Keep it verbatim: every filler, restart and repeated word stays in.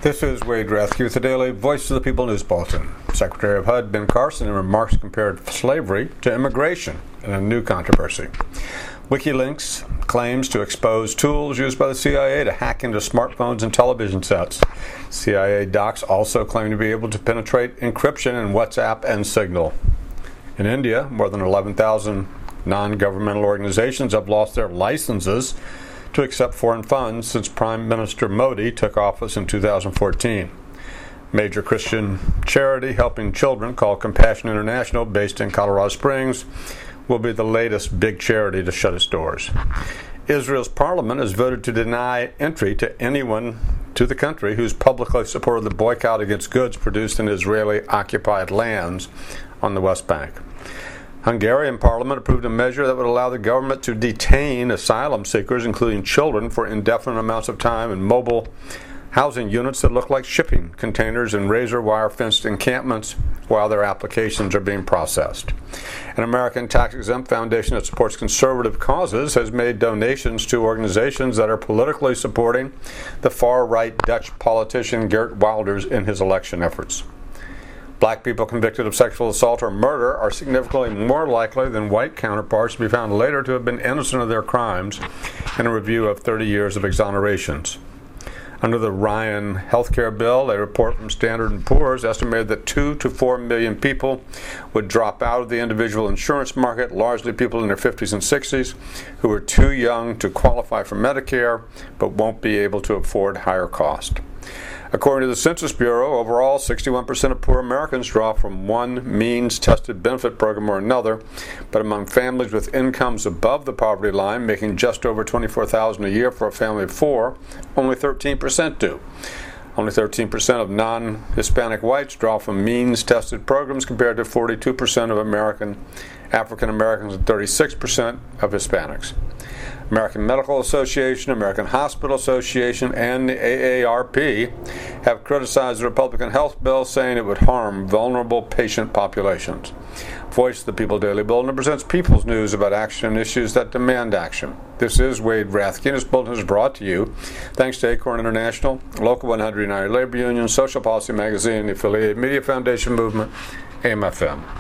This is Wade Rathke with the Daily Voice of the People News Bulletin. Secretary of H U D Ben Carson in remarks compared slavery to immigration in a new controversy. WikiLeaks claims to expose tools used by the C I A to hack into smartphones and television sets. C I A docs also claim to be able to penetrate encryption in WhatsApp and Signal. In India, more than eleven thousand non-governmental organizations have lost their licenses to accept foreign funds since Prime Minister Modi took office in two thousand fourteen. Major Christian charity helping children called Compassion International, based in Colorado Springs, will be the latest big charity to shut its doors. Israel's parliament has voted to deny entry to anyone to the country who's publicly supported the boycott against goods produced in Israeli-occupied lands on the West Bank. Hungarian parliament approved a measure that would allow the government to detain asylum seekers, including children, for indefinite amounts of time in mobile housing units that look like shipping containers and razor wire fenced encampments while their applications are being processed. An American tax-exempt foundation that supports conservative causes has made donations to organizations that are politically supporting the far-right Dutch politician Geert Wilders in his election efforts. Black people convicted of sexual assault or murder are significantly more likely than white counterparts to be found later to have been innocent of their crimes in a review of thirty years of exonerations. Under the Ryan healthcare bill, a report from Standard and Poor's estimated that two to four million people would drop out of the individual insurance market, largely people in their fifties and sixties who are too young to qualify for Medicare but won't be able to afford higher cost. According to the Census Bureau, overall, sixty-one percent of poor Americans draw from one means-tested benefit program or another, but among families with incomes above the poverty line, making just over twenty-four thousand dollars a year for a family of four, only thirteen percent do. Only thirteen percent of non-Hispanic whites draw from means-tested programs compared to forty-two percent of American African Americans and thirty-six percent of Hispanics. American Medical Association, American Hospital Association, and the A A R P have criticized the Republican health bill, saying it would harm vulnerable patient populations. Voice of the People Daily Bulletin presents People's News about action and issues that demand action. This is Wade Rathke, and this bulletin is brought to you thanks to Acorn International, Local one hundred United Labor Union, Social Policy Magazine, the Affiliated Media Foundation Movement, A M F M.